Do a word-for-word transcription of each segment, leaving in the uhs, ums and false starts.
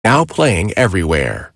Now playing everywhere.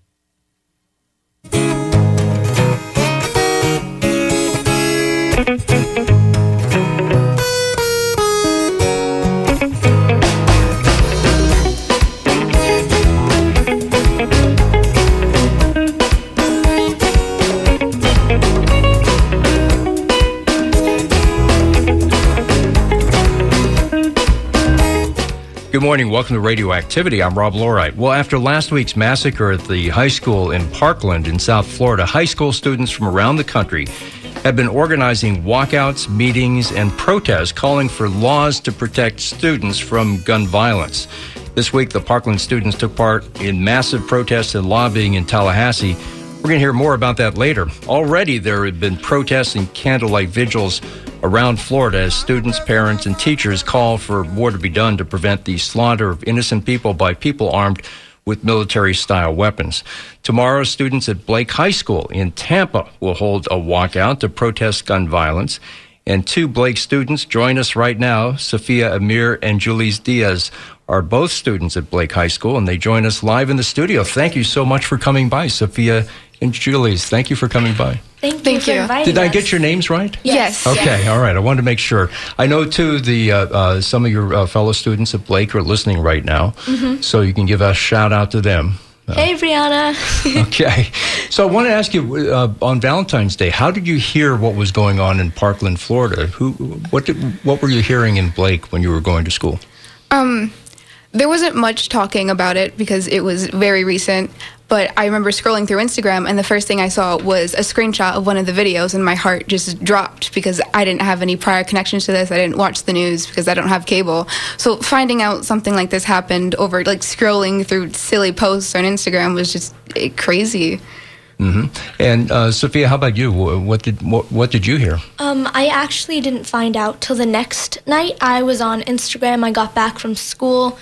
Good morning. Welcome to Radioactivity. I'm Rob Lorite. Well, after last week's massacre at the high school in Parkland in South Florida, high school students from around the country have been organizing walkouts, meetings, and protests calling for laws to protect students from gun violence. This week, the Parkland students took part in massive protests and lobbying in Tallahassee. We're going to hear more about that later. Already, there have been protests and candlelight vigils around Florida as students, parents, and teachers call for more to be done to prevent the slaughter of innocent people by people armed with military-style weapons. Tomorrow, students at Blake High School in Tampa will hold a walkout to protest gun violence. And two Blake students join us right now. Sophia Amir and Julius Diaz are both students at Blake High School, and they join us live in the studio. Thank you so much for coming by, Sophia and Julius. Thank you for coming by. Thank you Thank for you. inviting Did I us. get your names right? Yes. Okay, Yes. all right. I wanted to make sure. I know, too, the uh, uh, some of your uh, fellow students at Blake are listening right now, mm-hmm. so you can give a shout-out to them. Uh, Hey, Brianna. okay. So I want to ask you, uh, on Valentine's Day, how did you hear what was going on in Parkland, Florida? Who, what, did, what were you hearing in Blake when you were going to school? Um, there wasn't much talking about it because it was very recent, but I remember scrolling through Instagram, and the first thing I saw was a screenshot of one of the videos, and my heart just dropped because I didn't have any prior connections to this. I didn't watch the news because I don't have cable. So finding out something like this happened over, like, scrolling through silly posts on Instagram was just eh, crazy. Mm-hmm. And uh, Sophia, how about you? What did what, what did you hear? Um, I actually didn't find out till the next night. I was on Instagram. I got back from school.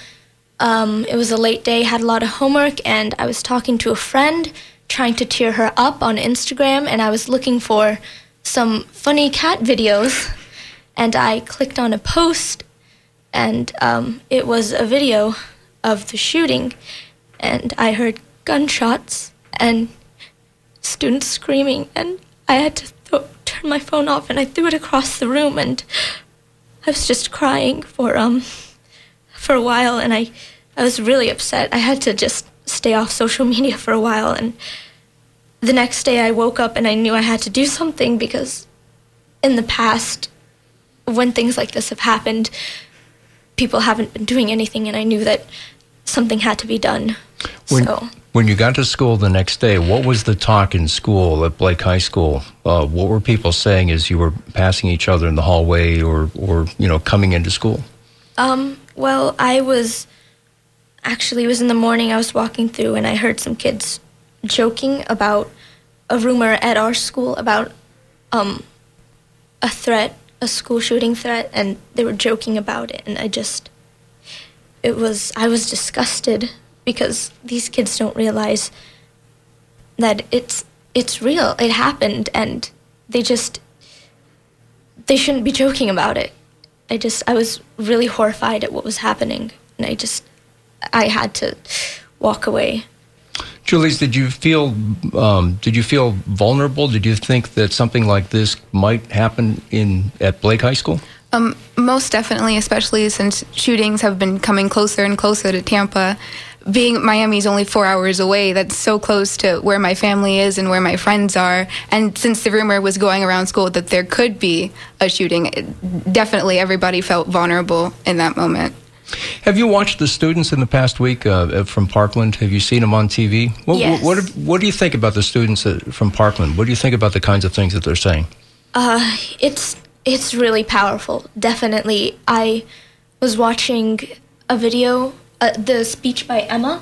Um, it was a late day, had a lot of homework, and I was talking to a friend, trying to cheer her up on Instagram, and I was looking for some funny cat videos, and I clicked on a post, and um, it was a video of the shooting, and I heard gunshots and students screaming, and I had to th- turn my phone off, and I threw it across the room, and I was just crying for um for a while, and I I was really upset. I had to just stay off social media for a while, and the next day I woke up and I knew I had to do something because in the past, when things like this have happened, people haven't been doing anything, and I knew that something had to be done. When, so. when you got to school the next day, what was the talk in school at Blake High School? Uh, what were people saying as you were passing each other in the hallway or, or you know, coming into school? Um, well, I was, actually, it was in the morning, I was walking through, and I heard some kids joking about a rumor at our school about um, a threat, a school shooting threat, and they were joking about it, and I just, it was, I was disgusted because these kids don't realize that it's, it's real, it happened, and they just, they shouldn't be joking about it. I just, I was really horrified at what was happening, and I just, I had to walk away. Julius, did you feel, um, did you feel vulnerable? Did you think that something like this might happen in at Blake High School? Um, most definitely, especially since shootings have been coming closer and closer to Tampa. Being Miami's only four hours away, that's so close to where my family is and where my friends are. And since the rumor was going around school that there could be a shooting, it, definitely everybody felt vulnerable in that moment. Have you watched the students in the past week uh, from Parkland? Have you seen them on T V? What, Yes. What, what, what do you think about the students uh, from Parkland? What do you think about the kinds of things that they're saying? Uh, it's, it's really powerful, definitely. I was watching a video, uh, the speech by Emma.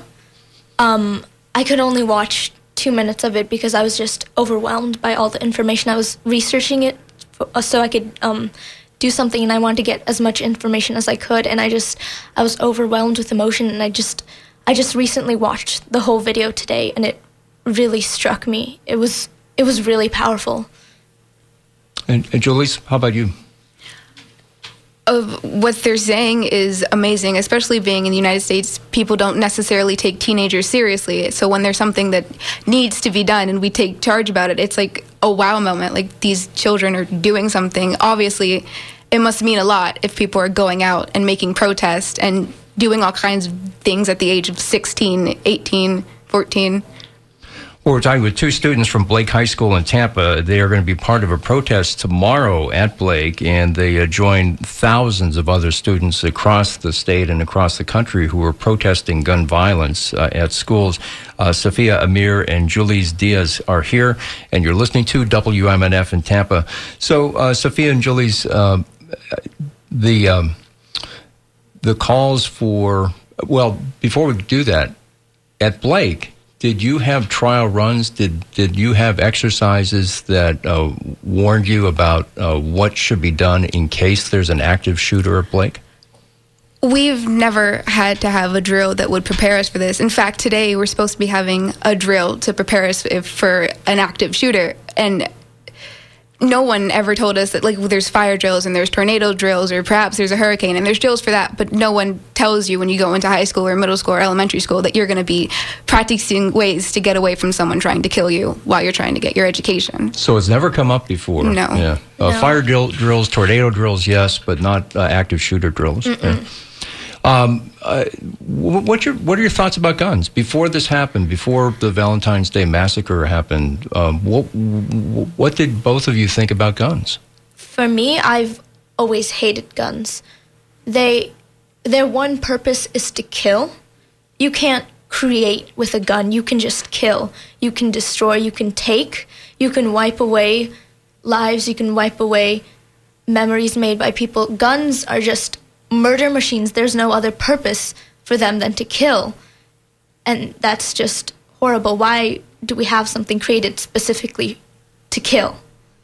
Um, I could only watch two minutes of it because I was just overwhelmed by all the information. I was researching it for, uh, so I could um, do something, and I wanted to get as much information as I could, and I just, I was overwhelmed with emotion, and I just, I just recently watched the whole video today, and it really struck me. It was, it was really powerful. And, and Julius, how about you? of what they're saying is amazing, especially being in the United States. People don't necessarily take teenagers seriously. So when there's something that needs to be done and we take charge about it, it's like a wow moment. Like, these children are doing something. Obviously, it must mean a lot if people are going out and making protests and doing all kinds of things at the age of sixteen, eighteen, fourteen. Well, we're talking with two students from Blake High School in Tampa. They are going to be part of a protest tomorrow at Blake, and they uh, join thousands of other students across the state and across the country who are protesting gun violence uh, at schools. Uh, Sophia Amir and Julies Diaz are here, and you're listening to W M N F in Tampa. So, uh, Sophia and Julies, uh, the um, the calls for, well, before we do that, at Blake, did you have trial runs? Did did you have exercises that uh, warned you about uh, what should be done in case there's an active shooter at Blake? We've never had to have a drill that would prepare us for this. In fact, today we're supposed to be having a drill to prepare us if, for an active shooter. And no one ever told us that, like, there's fire drills and there's tornado drills, or perhaps there's a hurricane and there's drills for that, but no one tells you when you go into high school or middle school or elementary school that you're going to be practicing ways to get away from someone trying to kill you while you're trying to get your education. So it's never come up before? No. Yeah. Uh, No. Fire drill, drills, tornado drills, yes, but not uh, active shooter drills. Yeah. Um, uh, what your what are your thoughts about guns? Before this happened, before the Valentine's Day massacre happened, um, what what did both of you think about guns? For me, I've always hated guns. They, their one purpose is to kill. You can't create with a gun. You can just kill. You can destroy. You can take. You can wipe away lives. You can wipe away memories made by people. Guns are just murder machines. There's no other purpose for them than to kill. And that's just horrible. Why do we have something created specifically to kill?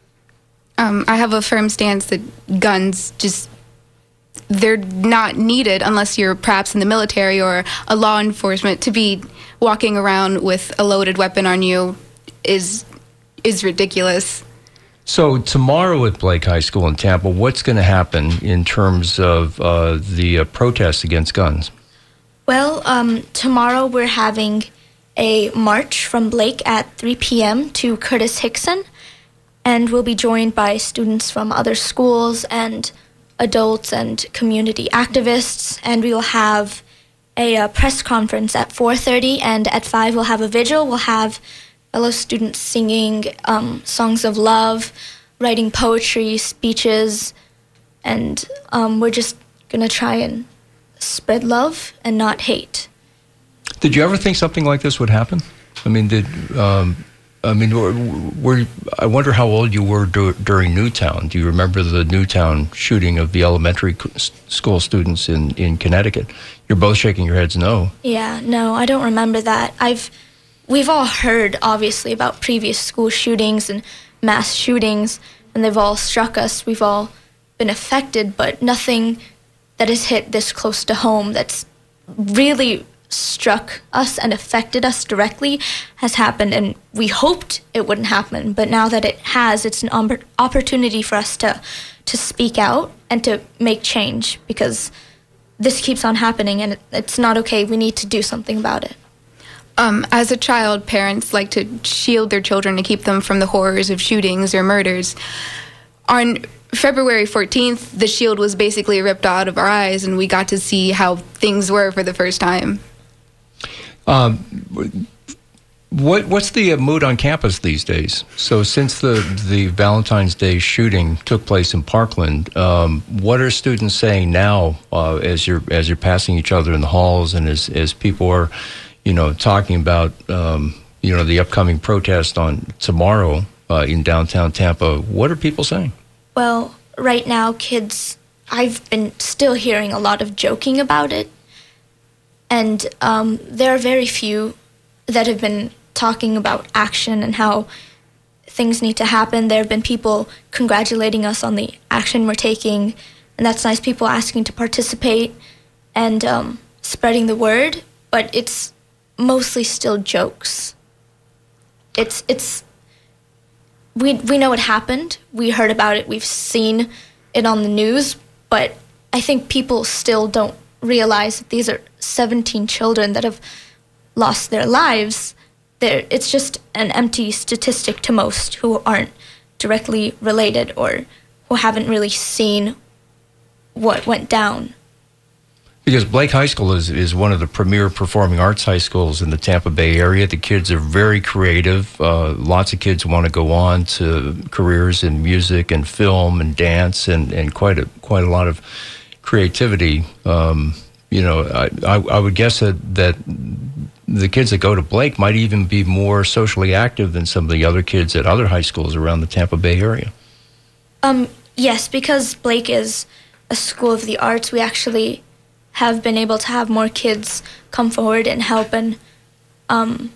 Um, I have a firm stance that guns just, they're not needed unless you're perhaps in the military or a law enforcement. To be walking around with a loaded weapon on you is is ridiculous. So tomorrow at Blake High School in Tampa, what's going to happen in terms of uh, the uh, protests against guns? Well, um, tomorrow we're having a march from Blake at three p.m. to Curtis Hickson, and we'll be joined by students from other schools and adults and community activists, and we will have a, uh press conference at four thirty, and at five we'll have a vigil. We'll have fellow students singing um, songs of love, writing poetry, speeches, and um, we're just going to try and spread love and not hate. Did you ever think something like this would happen? I mean, did um, I mean, were, were I wonder how old you were dur- during Newtown. Do you remember the Newtown shooting of the elementary school students in, in Connecticut? You're both shaking your heads no. Yeah, no, I don't remember that. I've We've all heard, obviously, about previous school shootings and mass shootings, and they've all struck us. We've all been affected, but nothing that has hit this close to home that's really struck us and affected us directly has happened, and we hoped it wouldn't happen, but now that it has, it's an oppor- opportunity for us to, to speak out and to make change, because this keeps on happening, and it, it's not okay. We need to do something about it. Um, as a child, parents like to shield their children to keep them from the horrors of shootings or murders. On February fourteenth, the shield was basically ripped out of our eyes, and we got to see how things were for the first time. Um, what what's the mood on campus these days? So since the, the Valentine's Day shooting took place in Parkland, um, what are students saying now uh, as you're as you're passing each other in the halls, and as as people are, you know, talking about, um, you know, the upcoming protest on tomorrow uh, in downtown Tampa? What are people saying? Well, right now, kids, I've been still hearing a lot of joking about it. And um, there are very few that have been talking about action and how things need to happen. There have been people congratulating us on the action we're taking, and that's nice, people asking to participate and um, spreading the word, but it's mostly still jokes. It's it's we we know it happened. We heard about it. We've seen it on the news, but I think people still don't realize that these are seventeen children that have lost their lives. They're, it's just an empty statistic to most who aren't directly related or who haven't really seen what went down. Because Blake High School is, is one of the premier performing arts high schools in the Tampa Bay area. The kids are very creative. Uh, lots of kids want to go on to careers in music and film and dance and, and quite a quite a lot of creativity. Um, you know, I, I, I would guess that, that the kids that go to Blake might even be more socially active than some of the other kids at other high schools around the Tampa Bay area. Um, yes, because Blake is a school of the arts, we actually have been able to have more kids come forward and help and um,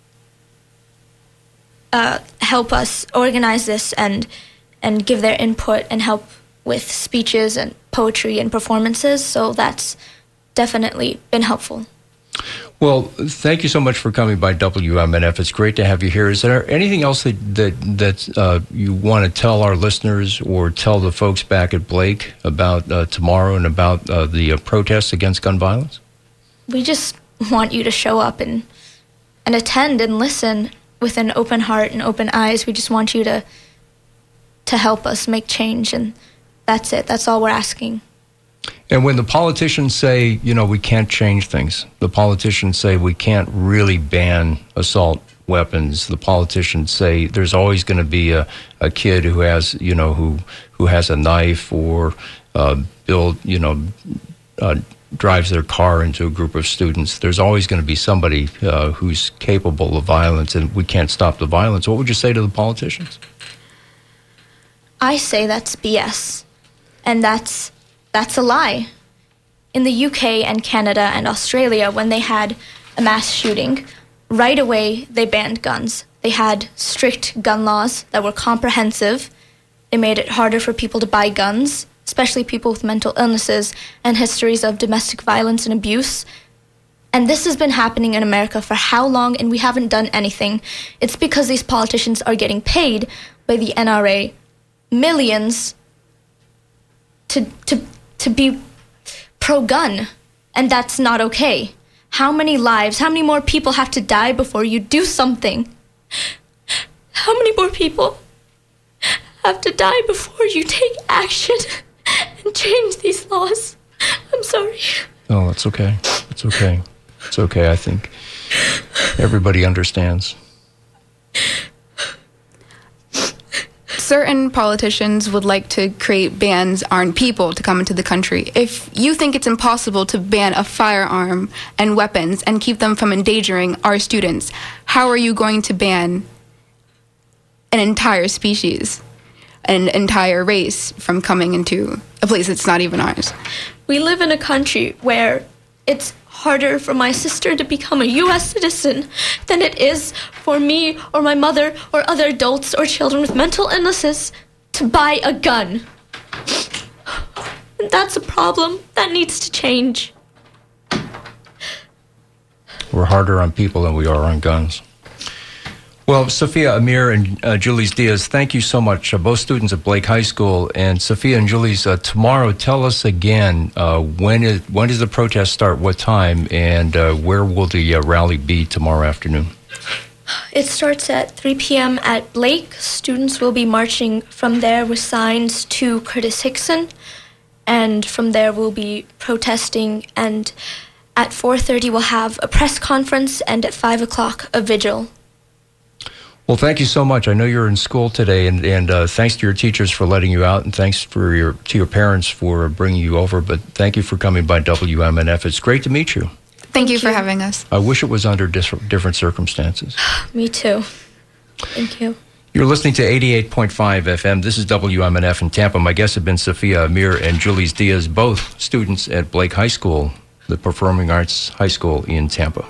uh, help us organize this and and give their input and help with speeches and poetry and performances. So that's definitely been helpful. Well, thank you so much for coming by W M N F. It's great to have you here. Is there anything else that that, that uh, you want to tell our listeners or tell the folks back at Blake about uh, tomorrow and about uh, the uh, protests against gun violence? We just want you to show up and and attend and listen with an open heart and open eyes. We just want you to to help us make change, and that's it. That's all we're asking. And when the politicians say, you know, we can't change things, the politicians say we can't really ban assault weapons, the politicians say there's always going to be a, a kid who has, you know, who who has a knife or uh, build, you know, uh, drives their car into a group of students. There's always going to be somebody uh, who's capable of violence, and we can't stop the violence. What would you say to the politicians? I say that's B S, and that's That's a lie. In the U K and Canada and Australia, when they had a mass shooting, right away they banned guns. They had strict gun laws that were comprehensive. They made it harder for people to buy guns, especially people with mental illnesses and histories of domestic violence and abuse. And this has been happening in America for how long, and we haven't done anything. It's because these politicians are getting paid by the N R A millions to to to be pro-gun, and that's not okay. How many lives, how many more people have to die before you do something? How many more people have to die before you take action and change these laws? I'm sorry. Oh, it's okay. It's okay. It's okay, I think. Everybody understands. Certain politicians would like to create bans on people to come into the country. If you think it's impossible to ban a firearm and weapons and keep them from endangering our students, how are you going to ban an entire species, an entire race from coming into a place that's not even ours? We live in a country where it's harder for my sister to become a U S citizen than it is for me or my mother or other adults or children with mental illnesses to buy a gun. And that's a problem that needs to change. We're harder on people than we are on guns. Well, Sophia Amir and uh, Julius Diaz, thank you so much, uh, both students at Blake High School. And Sophia and Julius, uh, tomorrow, tell us again, uh, when, is, when does the protest start, what time, and uh, where will the uh, rally be tomorrow afternoon? It starts at three p.m. at Blake. Students will be marching from there with signs to Curtis Hickson, and from there we'll be protesting, and at four thirty we'll have a press conference, and at five o'clock a vigil. Well, thank you so much. I know you're in school today, and, and uh, thanks to your teachers for letting you out, and thanks for your to your parents for bringing you over. But thank you for coming by W M N F. It's great to meet you. Thank, Thank you for you. having us. I wish it was under dis- different circumstances. Me too. Thank you. You're listening to eighty-eight point five F M. This is W M N F in Tampa. My guests have been Sophia Amir and Julius Diaz, both students at Blake High School, the Performing Arts High School in Tampa.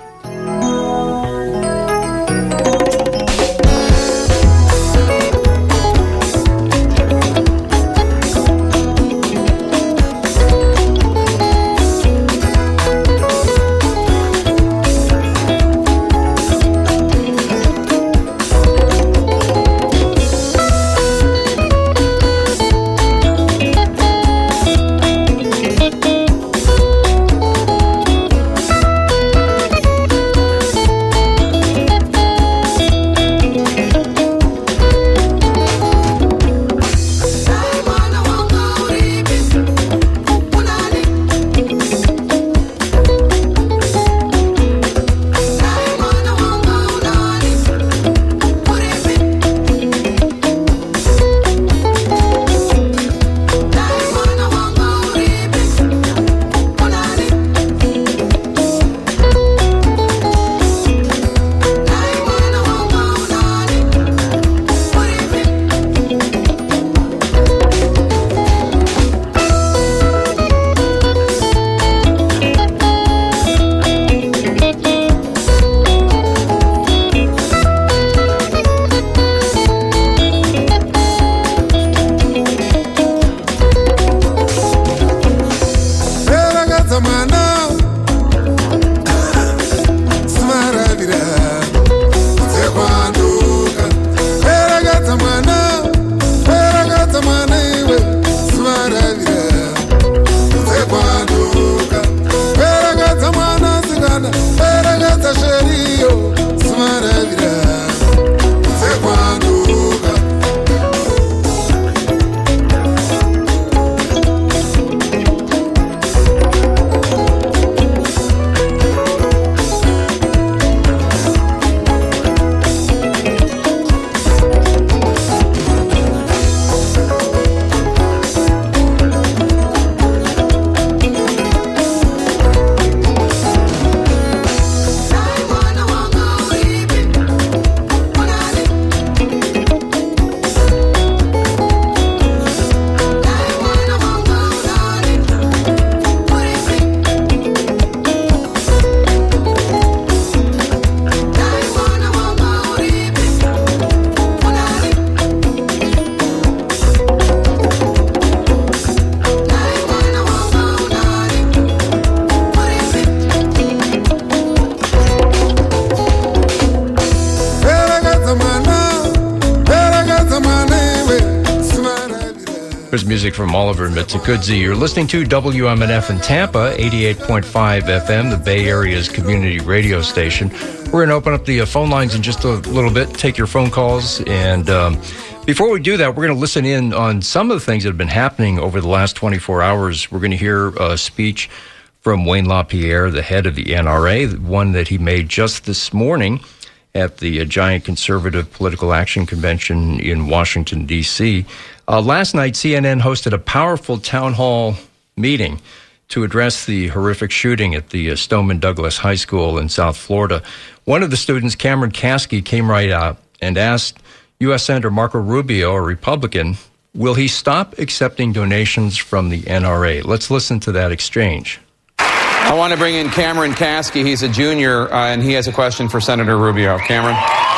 There's music from Oliver Mitzakudzi. You're listening to W M N F in Tampa, eighty-eight point five F M, the Bay Area's community radio station. We're going to open up the uh, phone lines in just a little bit, take your phone calls. And um, before we do that, we're going to listen in on some of the things that have been happening over the last twenty-four hours. We're going to hear a speech from Wayne LaPierre, the head of the N R A, one that he made just this morning at the uh, giant conservative political action convention in Washington, D C Uh, last night, C N N hosted a powerful town hall meeting to address the horrific shooting at the uh, Stoneman Douglas High School in South Florida. One of the students, Cameron Kasky, came right out and asked U S Senator Marco Rubio, a Republican, will he stop accepting donations from the N R A? Let's listen to that exchange. I want to bring in Cameron Kasky. He's a junior, uh, and he has a question for Senator Rubio. Cameron?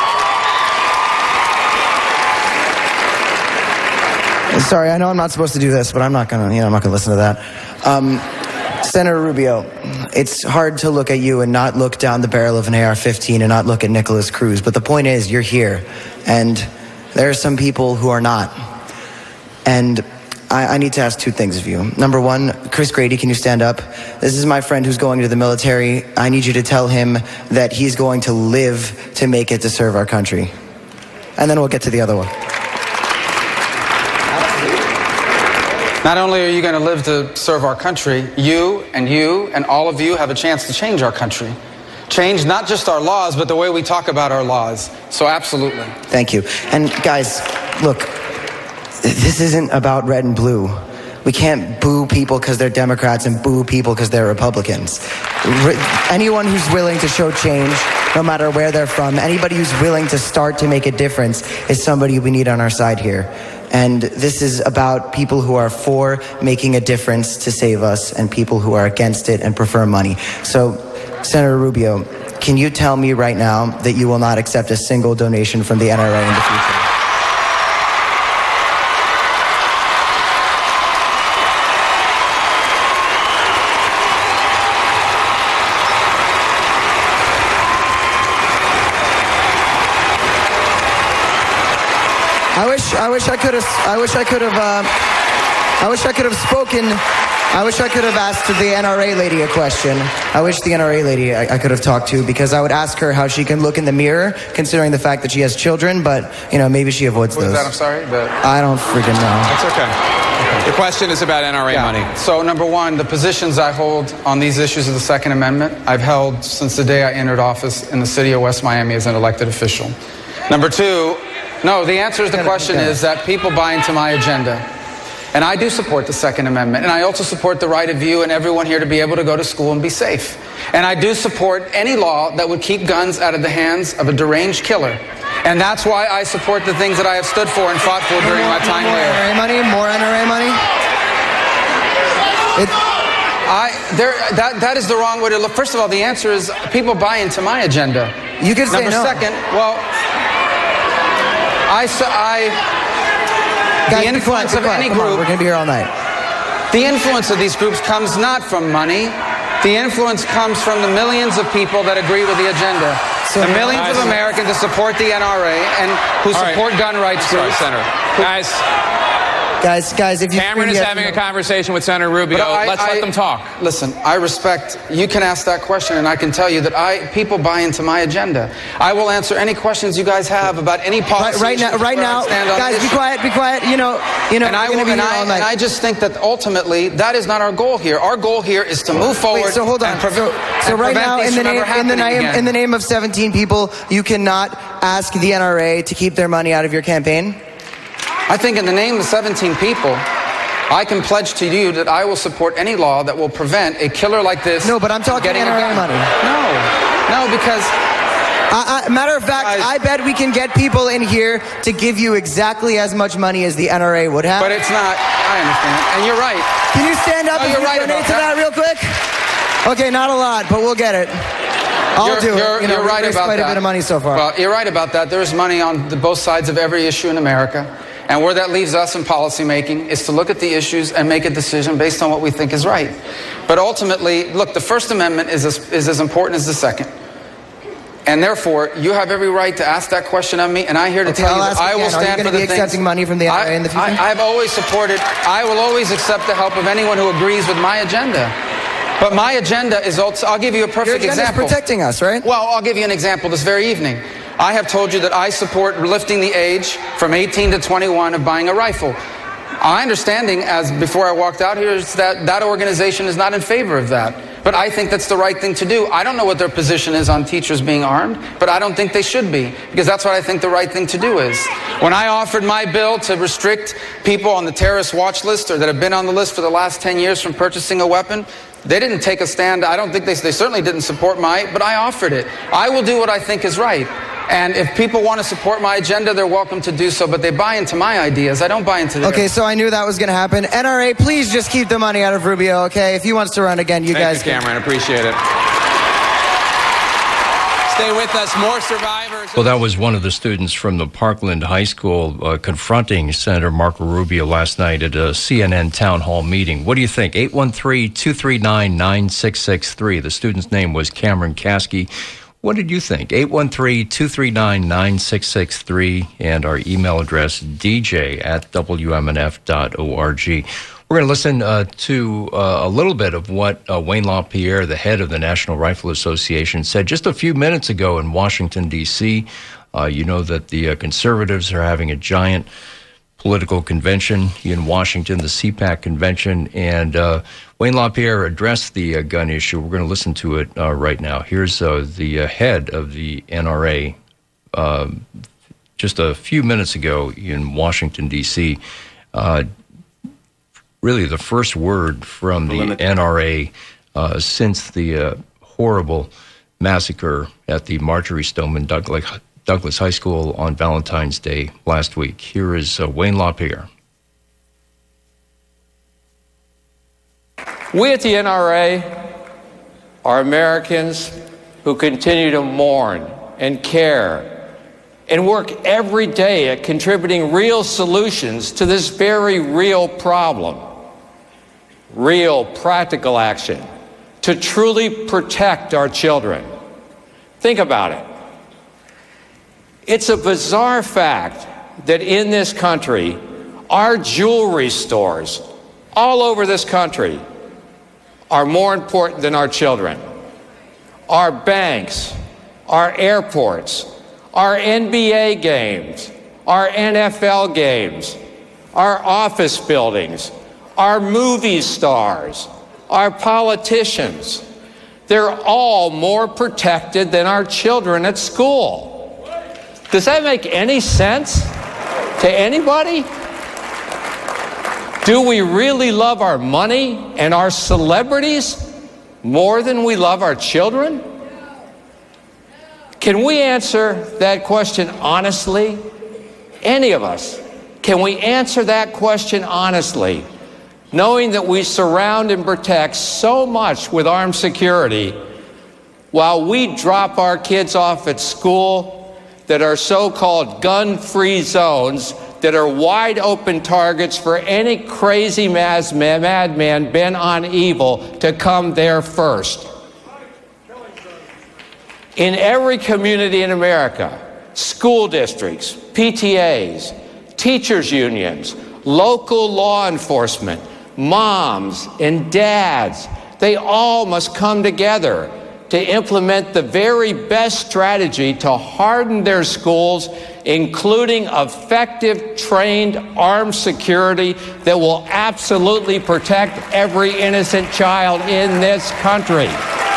Sorry, I know I'm not supposed to do this, but I'm not gonna, you know, I'm not gonna listen to that. Um, Senator Rubio, it's hard to look at you and not look down the barrel of an A R fifteen and not look at Nicholas Cruz. But the point is, you're here, and there are some people who are not. And I, I need to ask two things of you. Number one, Chris Grady, can you stand up? This is my friend who's going to the military. I need you to tell him that he's going to live to make it to serve our country. And then we'll get to the other one. Not only are you going to live to serve our country, you and you and all of you have a chance to change our country. Change not just our laws, but the way we talk about our laws. So absolutely. Thank you. And guys, look, this isn't about red and blue. We can't boo people because they're Democrats and boo people because they're Republicans. Re- anyone who's willing to show change, no matter where they're from, anybody who's willing to start to make a difference is somebody we need on our side here. And this is about people who are for making a difference to save us and people who are against it and prefer money. So, Senator Rubio, can you tell me right now that you will not accept a single donation from the N R A in the future? I wish, I wish I could have, I wish I could have, uh, I wish I could have spoken, I wish I could have asked the N R A lady a question. I wish the N R A lady I, I could have talked to, because I would ask her how she can look in the mirror, considering the fact that she has children, but, you know, maybe she avoids What those. was that? I'm sorry? The... I don't freaking know. That's okay. okay. The question is about N R A Yeah. money. So, number one, the positions I hold on these issues of the Second Amendment, I've held since the day I entered office in the city of West Miami as an elected official. Number two, no, the answer to the question is that people buy into my agenda. And I do support the Second Amendment. And I also support the right of you and everyone here to be able to go to school and be safe. And I do support any law that would keep guns out of the hands of a deranged killer. And that's why I support the things that I have stood for and fought for during my time more there. N R A money? More N R A money? It, I, there, that, that is the wrong way to look. First of all, the answer is people buy into my agenda. you could say Number no. second, well, I, I Guys, the influence be quiet, be of quiet. any Come on, group, we're going to be here all night. the influence of these groups comes not from money. The influence comes from the millions of people that agree with the agenda. So the millions guys, of Americans that support the N R A and who All right. support gun rights Sorry, groups. Senator. Guys, Guys, guys, if you... Cameron is you having have- a conversation with Senator Rubio. But I- Let's I- let them talk. Listen, I respect, you can ask that question and I can tell you that I people buy into my agenda. I will answer any questions you guys have about any Right, policy. right now, issues right where I now, stand on guys, the be issue. quiet, be quiet. You know, you know, And I, we're will, going to be and, here I, all night. and I just think that ultimately that is not our goal here. Our goal here is to move forward. Wait, so hold on. And pre- so, so and right prevent now, these in the from name, ever in the happening name, again. in the name of seventeen people, you cannot ask the N R A to keep their money out of your campaign. I think in the name of seventeen people, I can pledge to you that I will support any law that will prevent a killer like this. No, but I'm talking getting N R A a gun. money. No, no, because I, I, matter of fact, Guys. I bet we can get people in here to give you exactly as much money as the N R A would have. but it's not. I understand, and you're right. Can you stand up No, and you're you right donate about to that. that. real quick? Okay, not a lot, but we'll get it. I'll You're, do it. you're, You know, you're we've right raised about quite that. a bit of money so far. Well, you're right about that. There is money on the, both sides of every issue in America. And where that leaves us in policymaking is to look at the issues and make a decision based on what we think is right. But ultimately, look, the First Amendment is as, is as important as the Second. And therefore, you have every right to ask that question of me, and I'm here to Okay, tell I'll you ask that I again. will Are you stand gonna for the be things... accepting money from the N R A I, in the future? I, I've always supported... I will always accept the help of anyone who agrees with my agenda. But my agenda is... Also, I'll give you a perfect Your agenda example. is protecting us, right? Well, I'll give you an example this very evening. I have told you that I support lifting the age from eighteen to twenty-one of buying a rifle. My understanding, as before I walked out here, is that that organization is not in favor of that. But I think that's the right thing to do. I don't know what their position is on teachers being armed, but I don't think they should be, because that's what I think the right thing to do is. When I offered my bill to restrict people on the terrorist watch list or that have been on the list for the last ten years from purchasing a weapon, they didn't take a stand. I don't think they, they certainly didn't support my, but I offered it. I will do what I think is right. And if people want to support my agenda, they're welcome to do so, but they buy into my ideas. I don't buy into theirs. Okay, so I knew that was going to happen. N R A, please just keep the money out of Rubio, okay? If he wants to run again, you Thank guys you, can. Cameron. Appreciate it. Stay with us. More survivors. Well, that was one of the students from the Parkland High School uh, confronting Senator Marco Rubio last night at a C N N town hall meeting. What do you think? eight one three, two three nine, nine six six three. The student's name was Cameron Caskey. What did you think? eight one three, two three nine, nine six six three and our email address, d j at w m n f dot org. We're going to listen uh, to uh, a little bit of what uh, Wayne LaPierre, the head of the National Rifle Association, said just a few minutes ago in Washington, D C. Uh, you know that the uh, conservatives are having a giant political convention in Washington, the C PAC convention, and uh, Wayne LaPierre addressed the uh, gun issue. We're going to listen to it uh, right now. Here's uh, the uh, head of the N R A uh, just a few minutes ago in Washington, D C. Uh, really the first word from the N R A uh, since the uh, horrible massacre at the Marjory Stoneman Douglas Douglas High School on Valentine's Day last week. Here is uh, Wayne LaPierre. We at the N R A are Americans who continue to mourn and care and work every day at contributing real solutions to this very real problem. Real practical action to truly protect our children. Think about it. It's a bizarre fact that in this country, our jewelry stores all over this country are more important than our children. Our banks, our airports, our N B A games, our N F L games, our office buildings, our movie stars, our politicians, they're all more protected than our children at school. Does that make any sense to anybody? Do we really love our money and our celebrities more than we love our children? Can we answer that question honestly? Any of us. Can we answer that question honestly, knowing that we surround and protect so much with armed security while we drop our kids off at school that are so-called gun-free zones that are wide open targets for any crazy madman bent on evil to come there first? In every community in America, school districts, P T As, teachers unions, local law enforcement, moms and dads, they all must come together to implement the very best strategy to harden their schools, including effective, trained, armed security that will absolutely protect every innocent child in this country.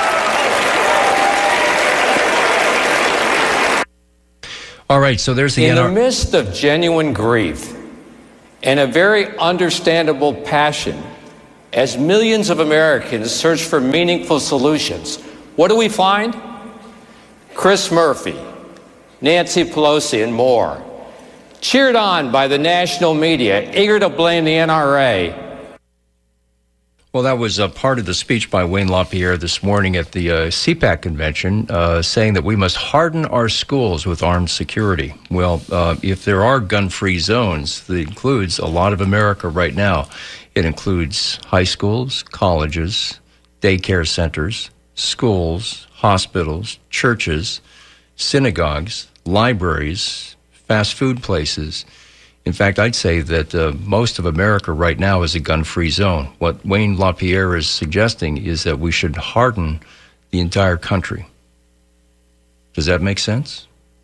All right, so there's the In N R A. the midst of genuine grief and a very understandable passion, as millions of Americans search for meaningful solutions, what do we find? Chris Murphy, Nancy Pelosi, and more, cheered on by the national media, eager to blame the N R A. Well, that was a part of the speech by Wayne LaPierre this morning at the uh, C PAC convention, uh, saying that we must harden our schools with armed security. Well, uh, if there are gun-free zones, that includes a lot of America right now. It includes high schools, colleges, daycare centers, schools, hospitals, churches, synagogues, libraries, fast food places. In fact, I'd say that uh, most of America right now is a gun-free zone. What Wayne LaPierre is suggesting is that we should harden the entire country. Does that make sense?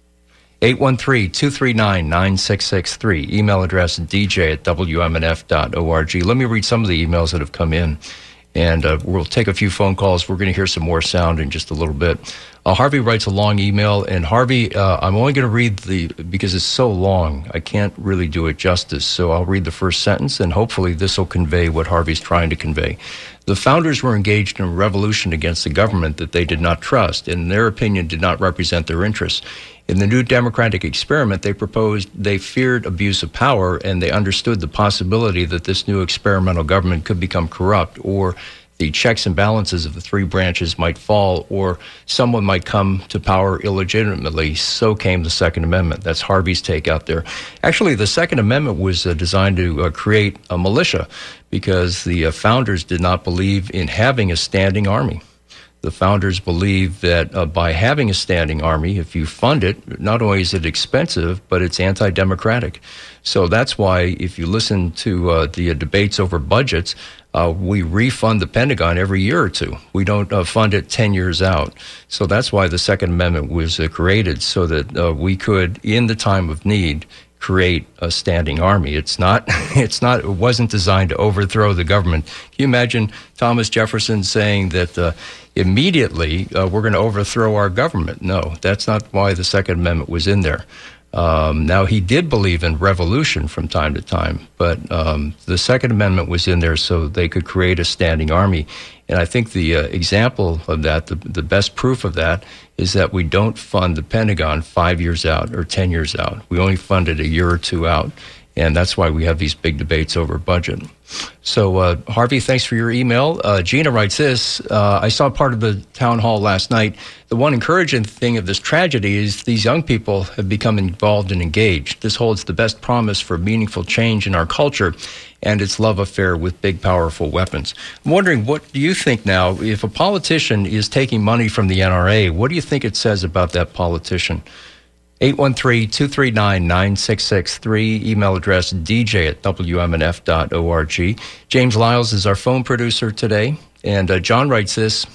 eight one three, two three nine, nine six six three. Email address d j at w m n f dot org. Let me read some of the emails that have come in, and uh, we'll take a few phone calls. We're going to hear some more sound in just a little bit. Uh, Harvey writes a long email, and Harvey, uh, I'm only going to read the, because it's so long, I can't really do it justice, so I'll read the first sentence, and hopefully this will convey what Harvey's trying to convey. The founders were engaged in a revolution against the government that they did not trust, and in their opinion did not represent their interests. In the new democratic experiment, they proposed, they feared abuse of power, and they understood the possibility that this new experimental government could become corrupt, or the checks and balances of the three branches might fall, or someone might come to power illegitimately. So came the Second Amendment. That's Harvey's take out there. Actually, the Second Amendment was uh, designed to uh, create a militia because the uh, founders did not believe in having a standing army. The founders believed that uh, by having a standing army, if you fund it, not only is it expensive, but it's anti-democratic. So that's why if you listen to uh, the uh, debates over budgets, Uh, we refund the Pentagon every year or two. We don't uh, fund it ten years out. So that's why the Second Amendment was uh, created, so that uh, we could, in the time of need, create a standing army. It's not, it's not, it wasn't designed to overthrow the government. Can you imagine Thomas Jefferson saying that uh, immediately uh, we're going to overthrow our government? No, that's not why the Second Amendment was in there. Um, now, he did believe in revolution from time to time, but um, the Second Amendment was in there so they could create a standing army. And I think the uh, example of that, the, the best proof of that, is that we don't fund the Pentagon five years out or ten years out. We only fund it a year or two out. And that's why we have these big debates over budget. So, uh, Harvey, thanks for your email. Uh, Gina writes this. Uh, I saw part of the town hall last night. The one encouraging thing of this tragedy is these young people have become involved and engaged. This holds the best promise for meaningful change in our culture and its love affair with big, powerful weapons. I'm wondering, what do you think now? If a politician is taking money from the N R A, what do you think it says about that politician? eight one three, two three nine, nine six six three, email address d j at w m n f dot org. James Lyles is our phone producer today, and uh, John writes this.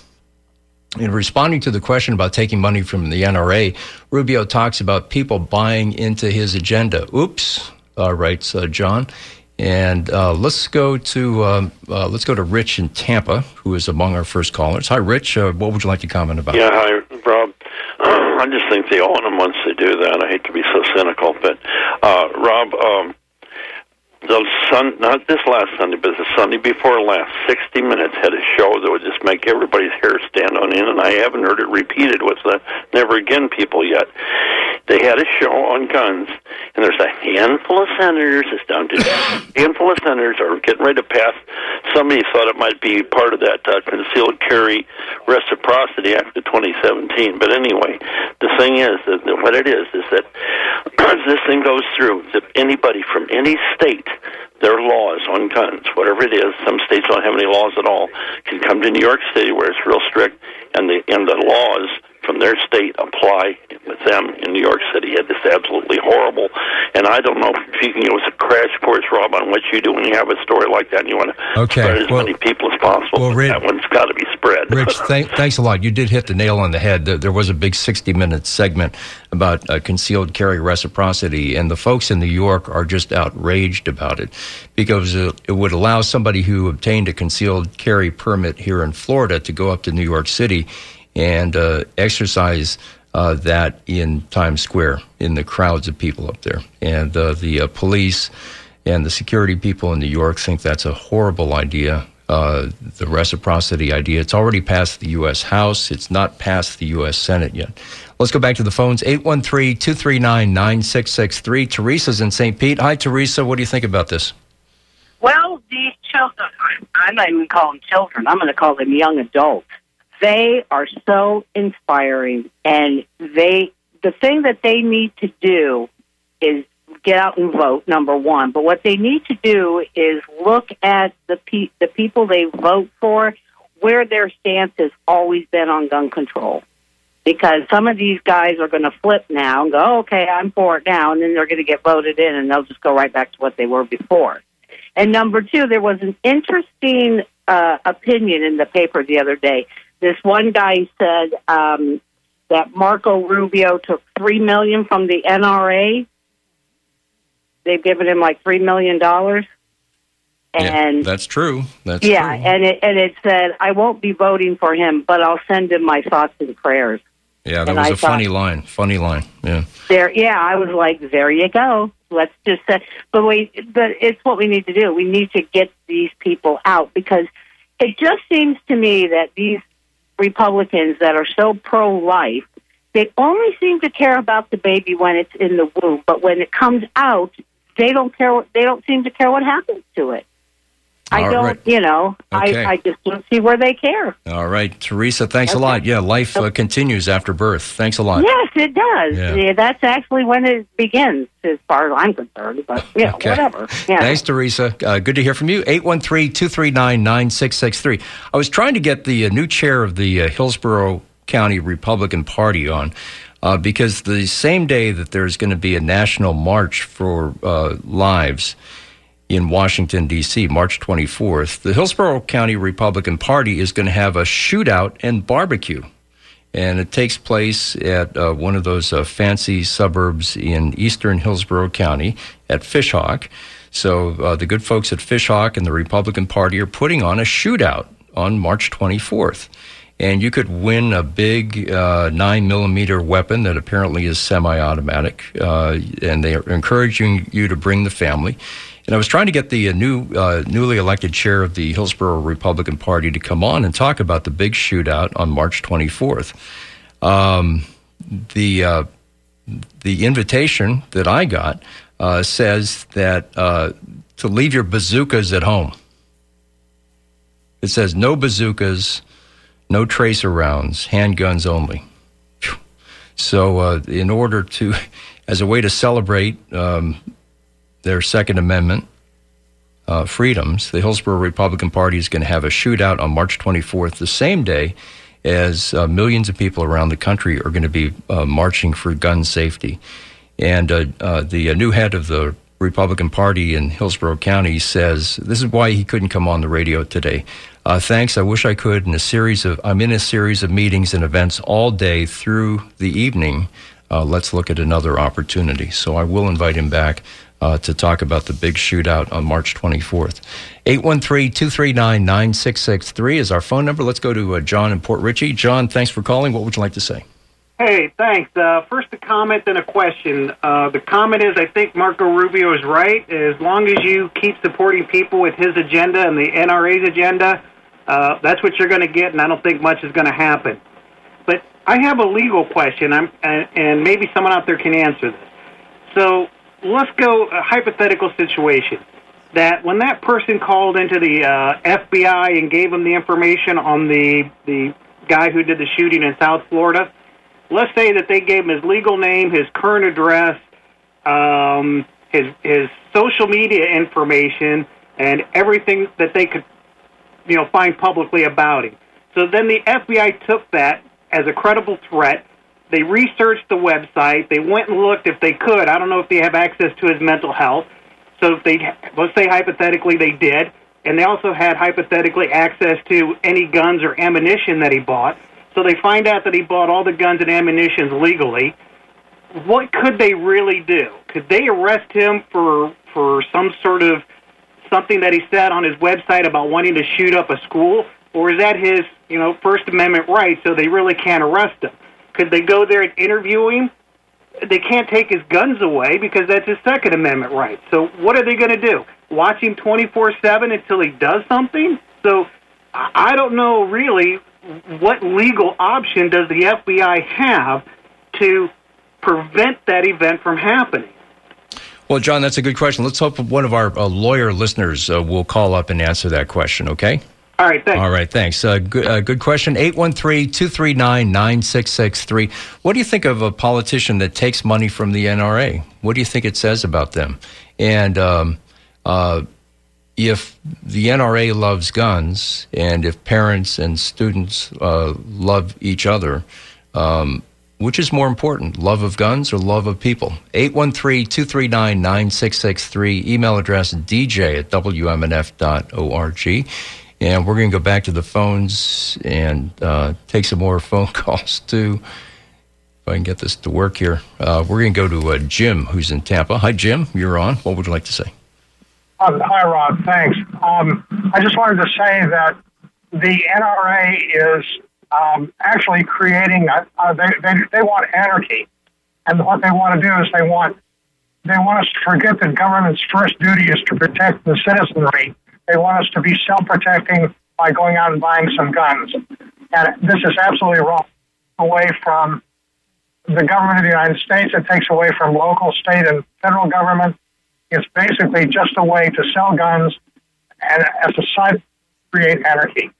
In responding to the question about taking money from the N R A, Rubio talks about people buying into his agenda. Oops, uh, writes uh, John. And uh, let's go to um, uh, let's go to Rich in Tampa, who is among our first callers. Hi, Rich. Uh, what would you like to comment about? Yeah, hi, Rob. I just think they own them once they do that. I hate to be so cynical, but uh, Rob, um, the sun, not this last Sunday, but the Sunday before last, sixty minutes had a show that would just make everybody's hair stand on end, and I haven't heard it repeated with the Never Again people yet. They had a show on guns, and there's a handful of senators, it's down to a handful of senators are getting ready to pass. Somebody thought it might be part of that uh, concealed carry reciprocity act of twenty seventeen. But anyway, the thing is, that what it is, is that as this thing goes through, that anybody from any state, their laws on guns, whatever it is, some states don't have any laws at all, can come to New York City where it's real strict, and the and the laws from their state apply with them in New York City. It is absolutely horrible. And I don't know if you can give us a crash course, Rob, on what you do when you have a story like that and you want to okay. spread as well, many people as possible. Well, Rich, that one's got to be spread. Rich, th- thanks a lot. You did hit the nail on the head. There was a big sixty-minute segment about uh, concealed carry reciprocity, and the folks in New York are just outraged about it because uh, it would allow somebody who obtained a concealed carry permit here in Florida to go up to New York City and uh, exercise uh, that in Times Square, in the crowds of people up there. And uh, the uh, police and the security people in New York think that's a horrible idea, uh, the reciprocity idea. It's already passed the U S House. It's not passed the U S Senate yet. Let's go back to the phones, eight one three, two three nine, nine six six three. Teresa's in Saint Pete. Hi, Teresa. What do you think about this? Well, these children, I'm not even call them children. I'm going to call them young adults. They are so inspiring, and they the thing that they need to do is get out and vote, number one. But what they need to do is look at the pe- the people they vote for, where their stance has always been on gun control. because some of these guys are going to flip now and go, oh, okay, I'm for it now, and then they're going to get voted in, and they'll just go right back to what they were before. And number two, there was an interesting uh, opinion in the paper the other day. This one guy said um, that Marco Rubio took three million dollars from the N R A. They've given him like three million dollars. And yeah, that's true. That's yeah, true. and it and it said, I won't be voting for him, but I'll send him my thoughts and prayers. Yeah, that and was I a thought, funny line. Funny line. Yeah. There. Yeah, I was like, there you go. Let's just say, but we, but it's what we need to do. We need to get these people out, because it just seems to me that these Republicans that are so pro-life, they only seem to care about the baby when it's in the womb, but when it comes out, they don't care. They don't seem to care what happens to it. I All don't, right. you know, Okay. I, I just don't see where they care. All right, Teresa, thanks Okay. a lot. Yeah, life uh, continues after birth. Thanks a lot. Yes, it does. Yeah. Yeah, that's actually when it begins, as far as I'm concerned. But, you know, Okay. whatever. Yeah. Thanks, Teresa. Uh, good to hear from you. eight one three, two three nine, nine six six three. I was trying to get the uh, new chair of the uh, Hillsborough County Republican Party on, uh, because the same day that there's going to be a national march for uh, lives in Washington, D C, March twenty-fourth, the Hillsborough County Republican Party is going to have a shootout and barbecue. And it takes place at uh, one of those uh, fancy suburbs in eastern Hillsborough County at Fishhawk. So uh, the good folks at Fishhawk and the Republican Party are putting on a shootout on March twenty-fourth. And you could win a big uh, nine millimeter weapon that apparently is semi-automatic. Uh, and they are encouraging you to bring the family. And I was trying to get the uh, new, uh, newly elected chair of the Hillsborough Republican Party to come on and talk about the big shootout on March twenty-fourth. Um, the uh, the invitation that I got uh, says that uh, to leave your bazookas at home. It says no bazookas, no tracer rounds, handguns only. Phew. So uh, in order to, as a way to celebrate um, their Second Amendment uh, freedoms, the Hillsborough Republican Party is going to have a shootout on March twenty-fourth, the same day as uh, millions of people around the country are going to be uh, marching for gun safety. And uh, uh, the uh, new head of the Republican Party in Hillsborough County says, this is why he couldn't come on the radio today. Uh, thanks, I wish I could. In a series of, I'm in a series of meetings and events all day through the evening. Uh, let's look at another opportunity. So I will invite him back Uh, to talk about the big shootout on March twenty-fourth. eight one three, two three nine, nine six six three is our phone number. Let's go to uh, John in Port Richey. John, thanks for calling. What would you like to say? Hey, thanks. Uh, first a comment, then a question. Uh, the comment is, I think Marco Rubio is right. As long as you keep supporting people with his agenda and the N R A's agenda, uh, that's what you're going to get, and I don't think much is going to happen. But I have a legal question, I'm, and, and maybe someone out there can answer this. So let's go a hypothetical situation that when that person called into the uh, F B I and gave them the information on the the guy who did the shooting in South Florida, let's say that they gave him his legal name, his current address, um, his his social media information, and everything that they could, you know, find publicly about him. So then the F B I took that as a credible threat. They researched the website. They went and looked if they could. I don't know if they have access to his mental health. So if they, let's say hypothetically they did, and they also had hypothetically access to any guns or ammunition that he bought. So they find out that he bought all the guns and ammunition legally. What could they really do? Could they arrest him for for some sort of something that he said on his website about wanting to shoot up a school? Or is that his, you know, First Amendment right, so they really can't arrest him? Could they go there and interview him? They can't take his guns away because that's his Second Amendment right. So what are they going to do? Watch him twenty-four seven until he does something? So I don't know really what legal option does the F B I have to prevent that event from happening. Well, John, that's a good question. Let's hope one of our uh, lawyer listeners uh, will call up and answer that question, okay? All right, thanks. All right, thanks. Uh, good, uh, good question. eight one three, two three nine, nine six six three. What do you think of a politician that takes money from the N R A? What do you think it says about them? And um, uh, if the N R A loves guns, and if parents and students uh, love each other, Um, which is more important, love of guns or love of people? eight one three, two three nine, nine six six three, email address d j at w m n f dot org. And we're going to go back to the phones and uh, take some more phone calls, too. If I can get this to work here. Uh, we're going to go to uh, Jim, who's in Tampa. Hi, Jim. You're on. What would you like to say? Uh, hi, Rob. Thanks. Um, I just wanted to say that the N R A is um, actually creating, a, uh, they, they, they want anarchy. And what they want to do is they want, they want us to forget that government's first duty is to protect the citizenry. They want us to be self-protecting by going out and buying some guns. And this is absolutely wrong. Away from the government of the United States, it takes away from local, state, and federal government. It's basically just a way to sell guns and as a side create anarchy.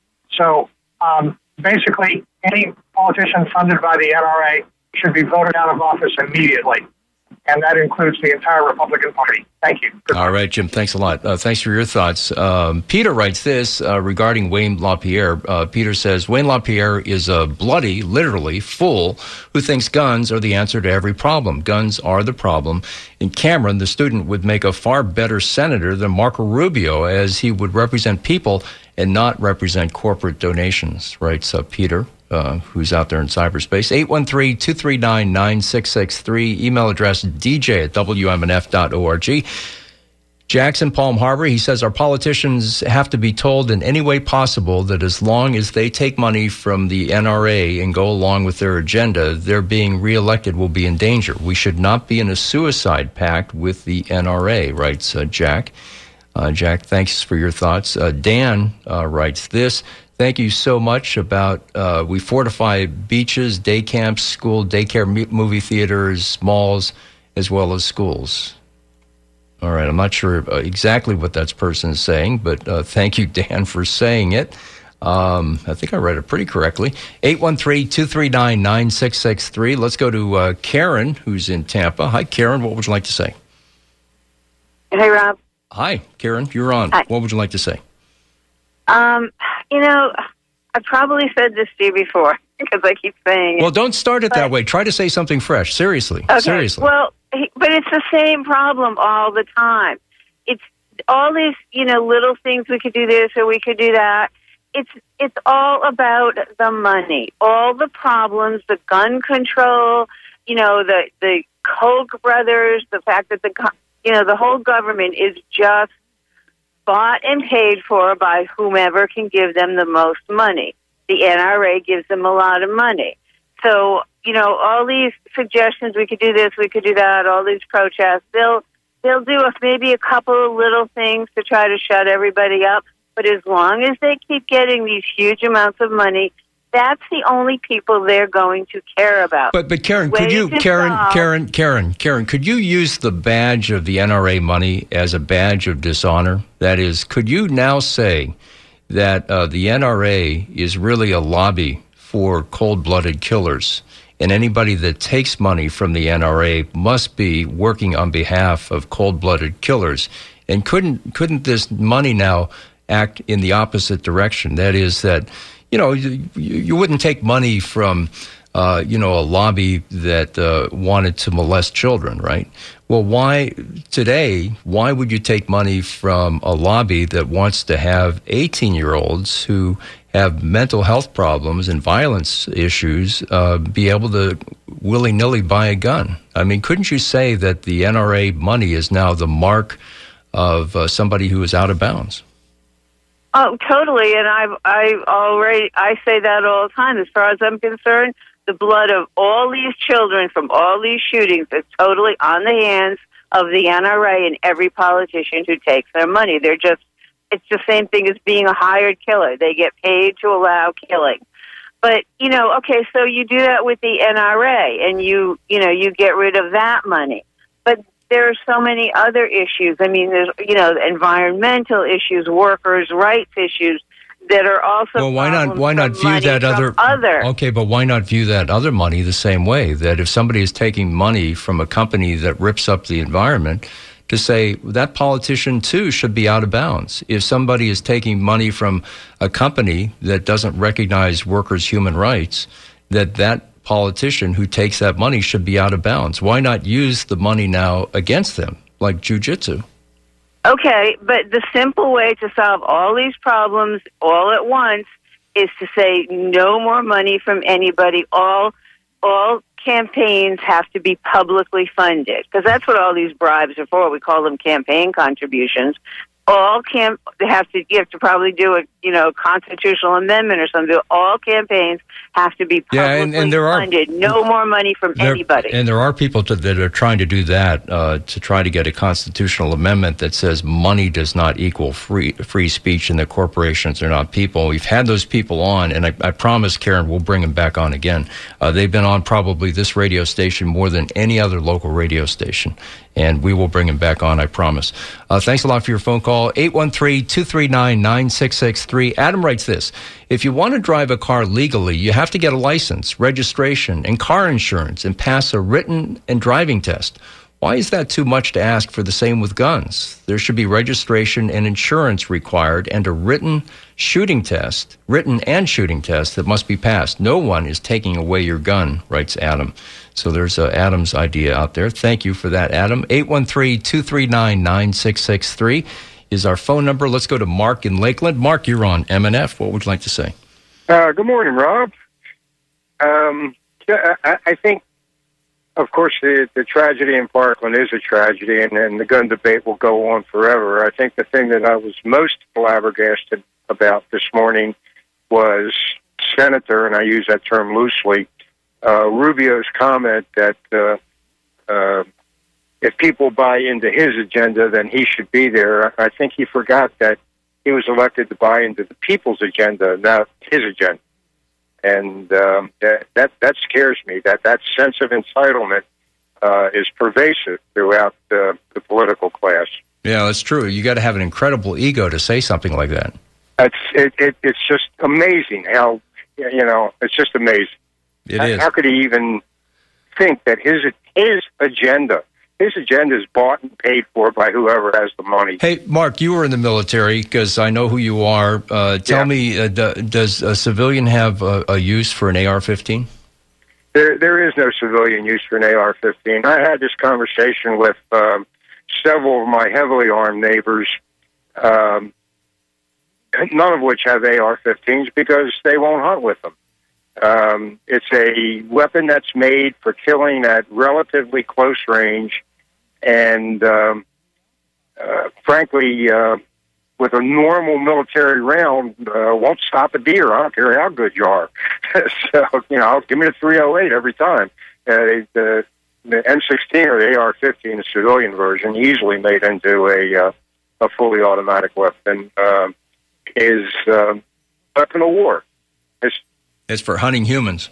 So um, basically, any politician funded by the N R A should be voted out of office immediately. And that includes the entire Republican Party. Thank you. Good All right, Jim, thanks a lot. Uh, thanks for your thoughts. Um, Peter writes this uh, regarding Wayne LaPierre. Uh, Peter says, Wayne LaPierre is a bloody, literally, fool who thinks guns are the answer to every problem. Guns are the problem. And Cameron, the student, would make a far better senator than Marco Rubio, as he would represent people and not represent corporate donations, writes uh, Peter. Uh, who's out there in cyberspace. eight one three, two three nine, nine six six three, email address d j at w m n f dot org. Jackson, Palm Harbor, he says our politicians have to be told in any way possible that as long as they take money from the N R A and go along with their agenda, their being reelected will be in danger. We should not be in a suicide pact with the N R A, writes uh, Jack. Uh, Jack, thanks for your thoughts. Uh, Dan uh, writes this. Thank you so much about, uh, we fortify beaches, day camps, school, daycare, movie theaters, malls, as well as schools. All right, I'm not sure exactly what that person is saying, but uh, thank you, Dan, for saying it. Um, I think I read it pretty correctly. eight one three, two three nine, nine six six three. Let's go to uh, Karen, who's in Tampa. Hi, Karen, what would you like to say? Hey, Rob. Hi, Karen, you're on. Hi. What would you like to say? Um, you know, I probably said this to you before because I keep saying it. Well, don't start it but, that way. Try to say something fresh. Seriously. Okay. Seriously. Well, but it's the same problem all the time. It's all these, you know, little things. We could do this or we could do that. It's it's all about the money. All the problems, the gun control, you know, the the Koch brothers, the fact that the you know the whole government is just bought and paid for by whomever can give them the most money. The N R A gives them a lot of money. So, you know, all these suggestions, we could do this, we could do that, all these protests, they'll they'll do a, maybe a couple of little things to try to shut everybody up. But as long as they keep getting these huge amounts of money, that's the only people they're going to care about. But but Karen, could you Karen solve, Karen Karen Karen could you use the badge of the N R A money as a badge of dishonor? That is, could you now say that uh, the N R A is really a lobby for cold-blooded killers, and anybody that takes money from the N R A must be working on behalf of cold-blooded killers? And couldn't couldn't this money now act in the opposite direction? That is that, you know, you, you wouldn't take money from, uh, you know, a lobby that uh, wanted to molest children, right? Well, why today, why would you take money from a lobby that wants to have eighteen-year-olds who have mental health problems and violence issues uh, be able to willy-nilly buy a gun? I mean, couldn't you say that the N R A money is now the mark of uh, somebody who is out of bounds? Oh, totally. And I've, I've already, I say that all the time. As far as I'm concerned, the blood of all these children from all these shootings is totally on the hands of the N R A and every politician who takes their money. They're just, it's the same thing as being a hired killer. They get paid to allow killing. But, you know, okay, so you do that with the N R A and you, you know, you get rid of that money. But there are so many other issues. I mean, there's, you know, environmental issues, workers' rights issues that are also. Well, why not? Why not view that other? other? Okay, but why not view that other money the same way? That if somebody is taking money from a company that rips up the environment, to say that politician too should be out of bounds. If somebody is taking money from a company that doesn't recognize workers' human rights, that that politician who takes that money should be out of bounds. Why not use the money now against them, like jujitsu? Okay, but the simple way to solve all these problems all at once is to say no more money from anybody. All all campaigns have to be publicly funded, because that's what all these bribes are for. We call them campaign contributions. All camp they have to you have to probably do a you know constitutional amendment or something. All campaigns have to be publicly yeah, and, and there funded. Are, no more money from there, anybody. And there are people to, that are trying to do that uh, to try to get a constitutional amendment that says money does not equal free free speech, and that corporations are not people. We've had those people on, and I, I promise, Karen, we'll bring them back on again. Uh, they've been on probably this radio station more than any other local radio station, and we will bring them back on, I promise. Uh, thanks a lot for your phone call. eight one three, two three nine, nine six six three. Adam writes this: if you want to drive a car legally, you have to get a license, registration, and car insurance, and pass a written and driving test. Why is that too much to ask for the same with guns? There should be registration and insurance required, and a written shooting test, written and shooting test that must be passed. No one is taking away your gun, writes Adam. So there's uh, Adam's idea out there. Thank you for that, Adam. eight one three, two three nine, nine six six three is our phone number. Let's go to Mark in Lakeland. Mark, you're on M and F. What would you like to say? Uh, good morning, Rob. Um, I, I think, of course, the, the tragedy in Parkland is a tragedy, and, and the gun debate will go on forever. I think the thing that I was most flabbergasted about this morning was Senator, and I use that term loosely, uh, Rubio's comment that uh, uh, if people buy into his agenda, then he should be there. I think he forgot that he was elected to buy into the people's agenda, not his agenda. And um, that, that that scares me, that that sense of entitlement uh, is pervasive throughout the, the political class. Yeah, that's true. You got to have an incredible ego to say something like that. It's, it, it, it's just amazing how, you know, it's just amazing. It how, is. How could he even think that his his agenda, his agenda is bought and paid for by whoever has the money? Hey, Mark, you were in the military, because I know who you are. Uh, tell Yeah. me, uh, d- does a civilian have a, a use for an A R fifteen? There, there is no civilian use for an A R fifteen. I had this conversation with um, several of my heavily armed neighbors, um, none of which have A R fifteens because they won't hunt with them. Um, it's a weapon that's made for killing at relatively close range, and um, uh, frankly, uh, with a normal military round, uh, won't stop a deer. I don't care how good you are. So, you know, give me the three oh eight every time. Uh, the, the M sixteen or the A R fifteen, the civilian version, easily made into a uh, a fully automatic weapon, uh, is uh, weapon of war. It's It's for hunting humans.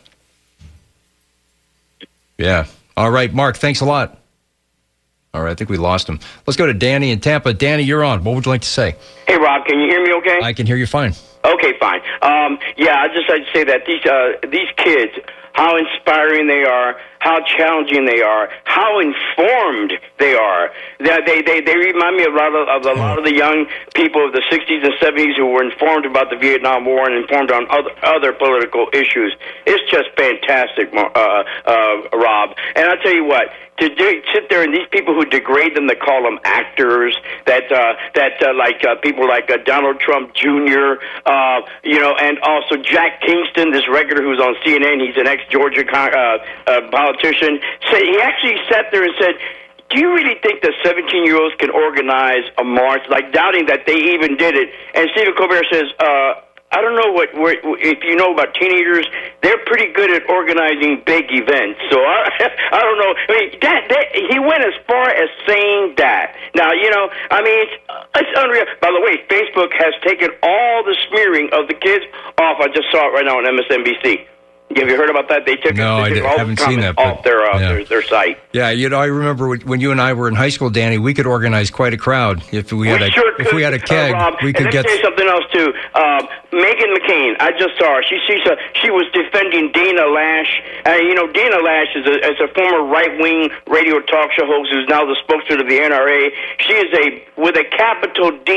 Yeah. All right, Mark, thanks a lot. All right, I think we lost him. Let's go to Danny in Tampa. Danny, you're on. What would you like to say? Hey, Rob, can you hear me okay? I can hear you fine. Okay, fine. Um, yeah, I'd just like to say that these uh, these kids, how inspiring they are, how challenging they are, how informed they are. They they they, they remind me of a lot of, of a lot of the young people of the sixties and seventies who were informed about the Vietnam War and informed on other other political issues. It's just fantastic, uh, uh, Rob. And I'll tell you what. To do, sit there and these people who degrade them, they call them actors. That uh, that uh, like uh, people like uh, Donald Trump Junior Uh, you know, and also Jack Kingston, this regular who's on C N N. He's an ex-Georgia con- uh, uh, politician. So he actually sat there and said, "Do you really think that seventeen-year-olds can organize a march?" Like doubting that they even did it. And Stephen Colbert says, Uh, I don't know what where, if you know about teenagers. They're pretty good at organizing big events. So I, I don't know. I mean, that, that he went as far as saying that. Now, you know, I mean, it's, it's unreal. By the way, Facebook has taken all the smearing of the kids off. I just saw it right now on M S N B C. Have you heard about that? They took, no, they I took all haven't the seen comments that, off their, uh, yeah. their their site. Yeah, you know, I remember when you and I were in high school, Danny. We could organize quite a crowd if we had we a sure if we had a keg. Uh, Rob, we could and get. Let me tell you something else too. Um, Meghan McCain, I just saw her. She she's a, she was defending Dana Lash. Uh, you know, Dana Lash is a, is a former right wing radio talk show host who's now the spokesman of the N R A. She is a with a capital D.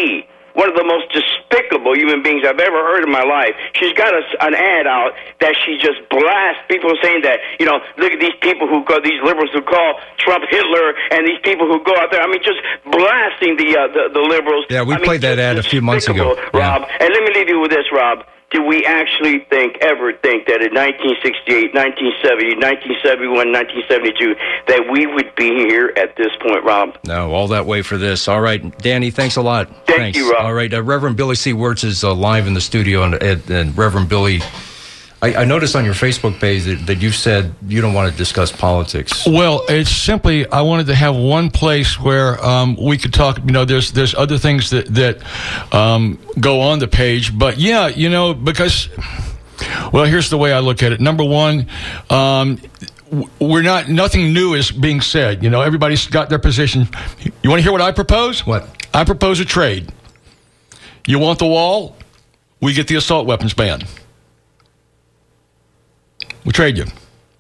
one of the most despicable human beings I've ever heard in my life. She's got a, an ad out that she just blasts people saying that, you know, look at these people who go, these liberals who call Trump Hitler, and these people who go out there. I mean, just blasting the uh, the, the liberals. Yeah, we I mean, played that ad a few months ago. Rob, yeah. And let me leave you with this, Rob. Do we actually think, ever think, that in nineteen sixty-eight, nineteen seventy, nineteen seventy-one, nineteen seventy-two, that we would be here at this point, Rob? No, all that way for this. All right, Danny, thanks a lot. Thank thanks. you, Rob. All right, uh, Reverend Billy C. Wirtz is uh, live in the studio, and, and, and Reverend Billy, I, I noticed on your Facebook page that, that you said you don't want to discuss politics. Well, it's simply I wanted to have one place where um, we could talk. You know, there's there's other things that that um, go on the page, but yeah, you know, because well, here's the way I look at it. Number one. Um, We're not, nothing new is being said. You know, everybody's got their position. You want to hear what I propose? What? I propose a trade. You want the wall? We get the assault weapons ban. We trade you.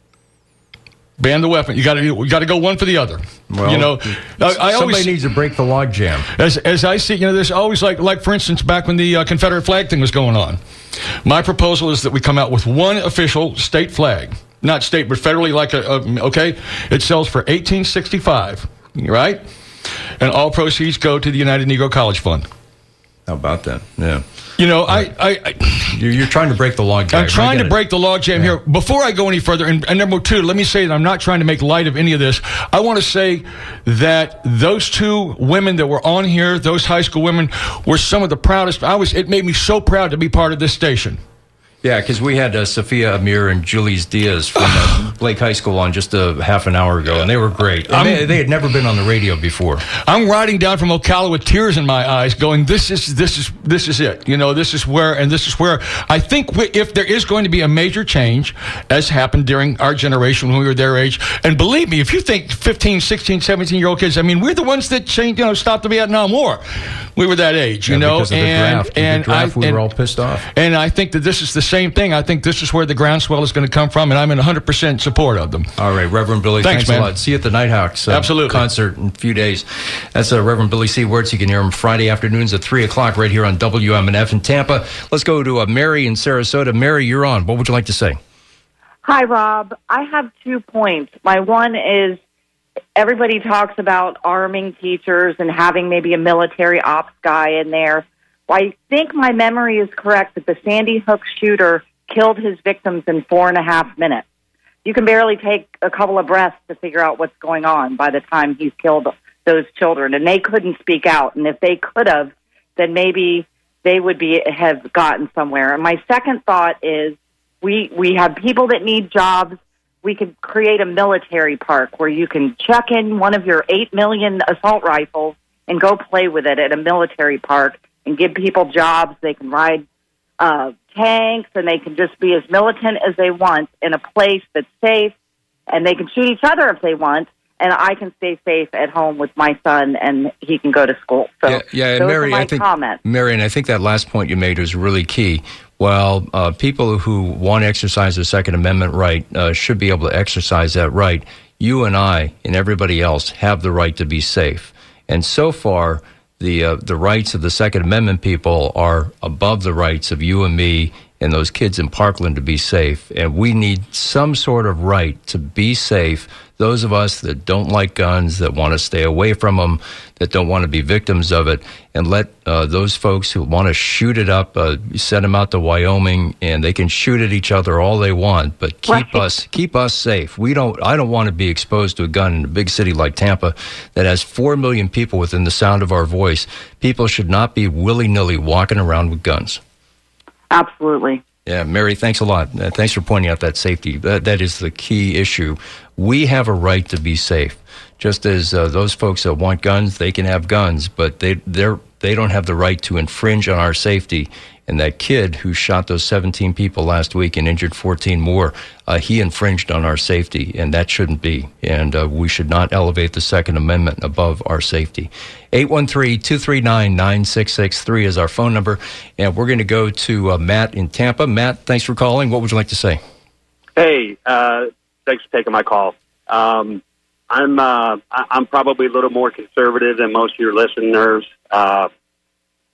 Ban the weapon. You got to you got to go one for the other. Well, you know, I, I somebody always, needs to break the logjam. As as I see, you know, there's always like like for instance, back when the uh, Confederate flag thing was going on, my proposal is that we come out with one official state flag, not state but federally, like a, a okay. It sells for eighteen sixty-five, right? And all proceeds go to the United Negro College Fund. How about that? Yeah. You know, I, I, I you're, you're trying to break the logjam. I'm trying to break the logjam yeah. here. Before I go any further, and, and number two, let me say that I'm not trying to make light of any of this. I want to say that those two women that were on here, those high school women, were some of the proudest. I was. It made me so proud to be part of this station. Yeah, because we had uh, Sophia Amir and Julius Diaz from uh, Blake High School on just a half an hour ago, and they were great. And they, they had never been on the radio before. I'm riding down from Ocala with tears in my eyes, going, "This is this is this is it. You know, this is where, and this is where I think we, if there is going to be a major change, as happened during our generation when we were their age, and believe me, if you think fifteen, sixteen, seventeen year old kids, I mean, we're the ones that changed, you know, stopped the Vietnam War. We were that age, you yeah, know, because of and the draft. and the draft, I, we and, were all pissed off. And I think that this is the same thing. I think this is where the groundswell is going to come from, and I'm in one hundred percent support of them. All right, Reverend Billy, thanks, thanks man. a lot. See you at the Nighthawks uh, Absolutely. concert in a few days. That's uh, Reverend Billy C. Wirtz. You can hear him Friday afternoons at three o'clock right here on W M N F in Tampa. Let's go to uh, Mary in Sarasota. Mary, you're on. What would you like to say? Hi, Rob. I have two points. My one is everybody talks about arming teachers and having maybe a military ops guy in there. Well, I think my memory is correct that the Sandy Hook shooter killed his victims in four and a half minutes. You can barely take a couple of breaths to figure out what's going on by the time he's killed those children, and they couldn't speak out. And if they could have, then maybe they would be have gotten somewhere. And my second thought is we we have people that need jobs. We could create a military park where you can check in one of your eight million assault rifles and go play with it at a military park and give people jobs. They can ride uh, tanks, and they can just be as militant as they want in a place that's safe, and they can shoot each other if they want, and I can stay safe at home with my son, and he can go to school. So yeah, yeah those Mary, are my I think, comments. Mary, and I think that last point you made was really key. Well, uh, people who want to exercise their Second Amendment right uh, should be able to exercise that right. You and I and everybody else have the right to be safe. And so far, the uh, the rights of the Second Amendment people are above the rights of you and me and those kids in Parkland to be safe. And we need some sort of right to be safe. Those of us that don't like guns, that want to stay away from them, that don't want to be victims of it, and let uh, those folks who want to shoot it up, uh, send them out to Wyoming, and they can shoot at each other all they want, but keep right. us keep us safe. We don't. I don't want to be exposed to a gun in a big city like Tampa that has four million people within the sound of our voice. People should not be willy-nilly walking around with guns. Absolutely. Yeah, Mary, thanks a lot. Uh, thanks for pointing out that safety. That, that is the key issue. We have a right to be safe. Just as uh, those folks that want guns, they can have guns, but they they're, they don't have the right to infringe on our safety. And that kid who shot those seventeen people last week and injured fourteen more, uh, he infringed on our safety, and that shouldn't be. And uh, we should not elevate the Second Amendment above our safety. eight one three, two three nine, nine six six three is our phone number, and we're going to go to uh, Matt in Tampa. Matt, thanks for calling. What would you like to say? Hey, uh, thanks for taking my call. Um, I'm uh, I'm probably a little more conservative than most of your listeners. Uh,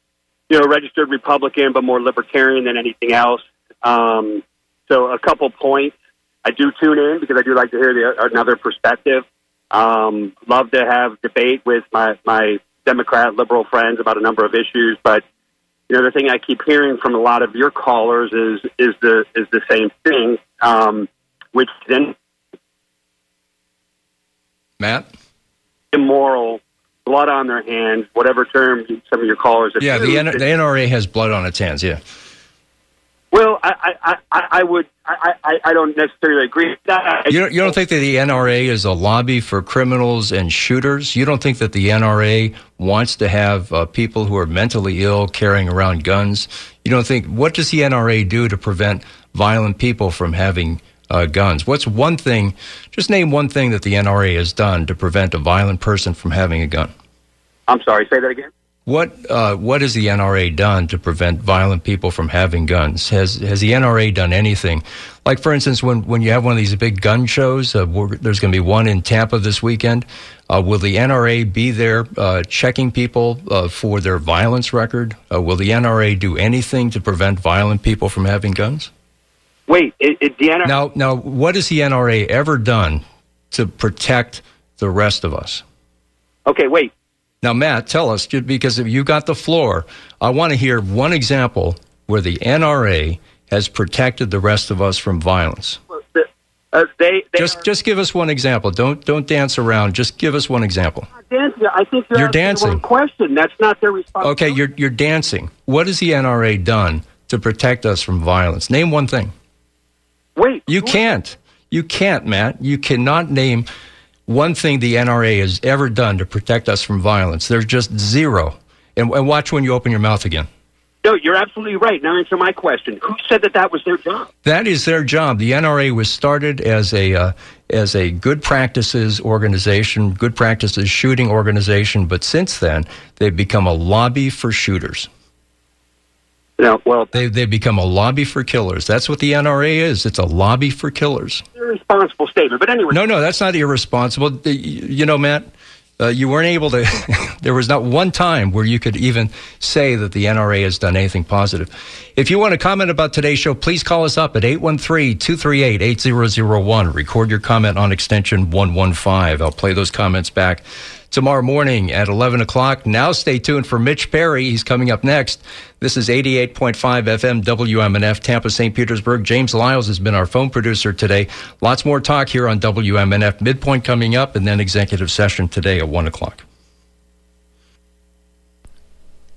you know, registered Republican, but more libertarian than anything else. Um, so a couple points. I do tune in because I do like to hear the, another perspective. Um, love to have debate with my, my Democrat liberal friends about a number of issues, but you know, the thing I keep hearing from a lot of your callers is is the is the same thing, um, which then Matt, immoral, blood on their hands, whatever term some of your callers have yeah, used. the, N- the N R A has blood on its hands. Yeah. Well, I I, I, I would I, I, I don't necessarily agree with that. You don't, you don't think that the N R A is a lobby for criminals and shooters? You don't think that the N R A wants to have uh, people who are mentally ill carrying around guns? You don't think, what does the N R A do to prevent violent people from having uh, guns? What's one thing, just name one thing that the N R A has done to prevent a violent person from having a gun. I'm sorry, say that again? What uh, what has the N R A done to prevent violent people from having guns? Has has the N R A done anything? Like, for instance, when, when you have one of these big gun shows, uh, there's going to be one in Tampa this weekend. Uh, will the N R A be there uh, checking people uh, for their violence record? Uh, will the N R A do anything to prevent violent people from having guns? Wait, it, it, the N R A... Now, now, what has the N R A ever done to protect the rest of us? Okay, wait. Now, Matt, tell us, because if you got the floor, I want to hear one example where the N R A has protected the rest of us from violence. Uh, they, they just are, just give us one example. Don't don't dance around. Just give us one example. dancing. I think you're, You're asking dancing. the wrong question. That's not their responsibility. Okay, you're you're dancing. What has the N R A done to protect us from violence? Name one thing. Wait. You can't. You can't, Matt. You cannot name one thing the N R A has ever done to protect us from violence. There's just zero. And, and watch when you open your mouth again. No, you're absolutely right. Now answer my question. Who said that that was their job? That is their job. The N R A was started as a uh, as a good practices organization, good practices shooting organization, but since then they've become a lobby for shooters. No, well, they they've become a lobby for killers. That's what the N R A is. It's a lobby for killers. Irresponsible statement, but anyway. No, no, that's not irresponsible. You know, Matt, uh, you weren't able to. There was not one time where you could even say that the N R A has done anything positive. If you want to comment about today's show, please call us up at eight one three, two three eight, eight zero zero one. Record your comment on extension one one five. I'll play those comments back tomorrow morning at eleven o'clock. Now stay tuned for Mitch Perry. He's coming up next. This is eighty-eight point five F M W M N F, Tampa, Saint Petersburg. James Lyles has been our phone producer today. Lots more talk here on W M N F. Midpoint coming up, and then executive session today at one o'clock.